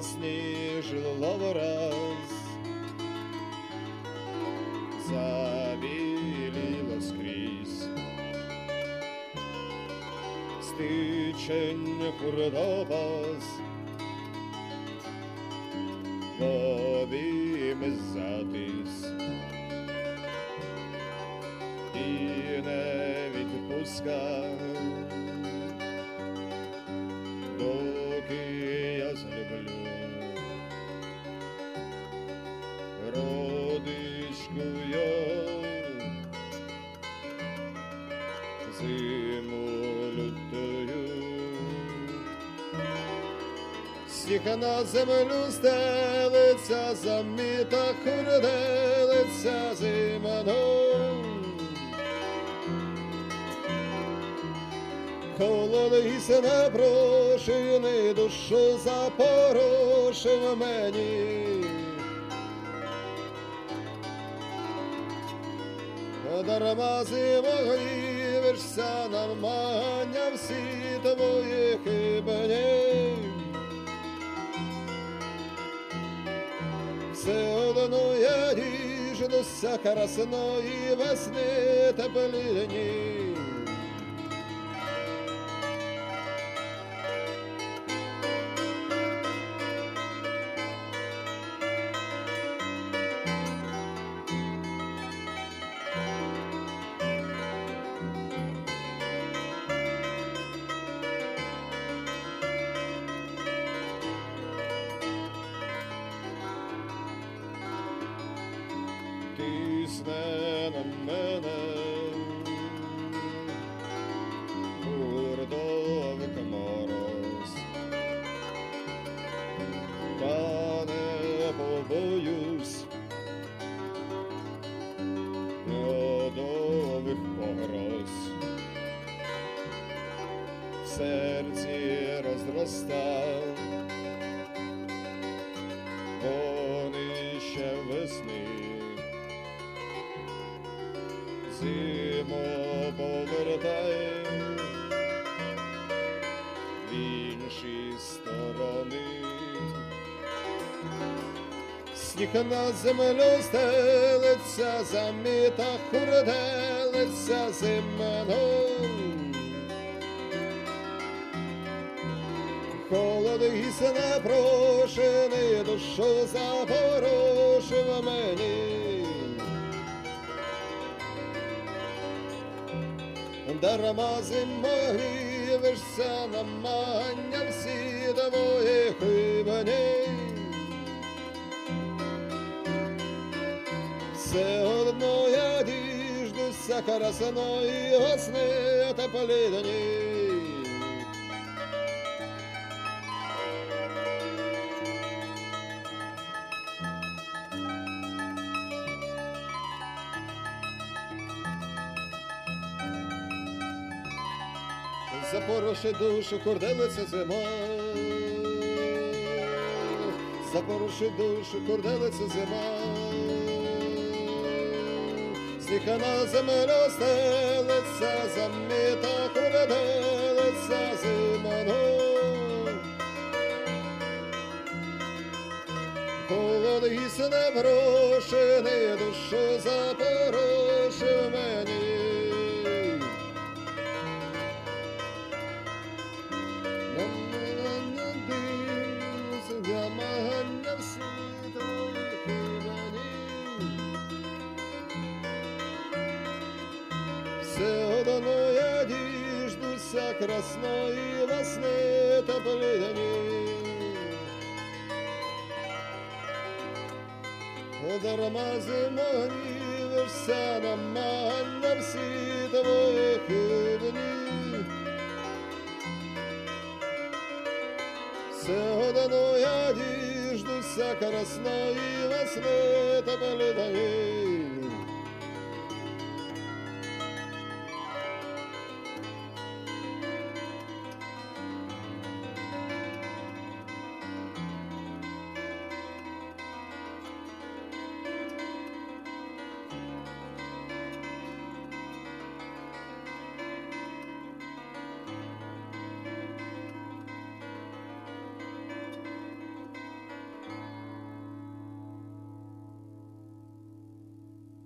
засніжило враз, забіліло скрізь, стичень хурдопас, в обійми затис, і не відпускав, доки я злюблю родичкою зиму лютою. Сніг на землю стелиться, заміта хурделиться зиманом. Холодись непрошений, душу запорошив мені. Дарма зимою грівишся, намагання всі твої хибні. Все одно я діждуся красної весни теплині. Тисне на мене хурдовик мороз, та не побоюсь льодових погроз. В серці розростав вонище весни. Зимо повертай в інші сторони. Сніг на землю стелиться, заміта хурделиться зиманом. Холод із непрошений, душу запорошив мені. Дарма зимою грівишся, намагання всі твої хибні. Все одно я діждуся красної весни теплині. Запороши душу, хурделиться зима. Запороши душу, хурделиться зима. Сніг на землю стелиться, заміта хурделиться зиманом. Холод із непрошений, душу запорошив мені. Намагання всі твої хибні. Все одно я діждуся красної весни теплині. Дарма зимою грівишся, намагання всі твої хибні. Все одно я діждуся красної весни теплині.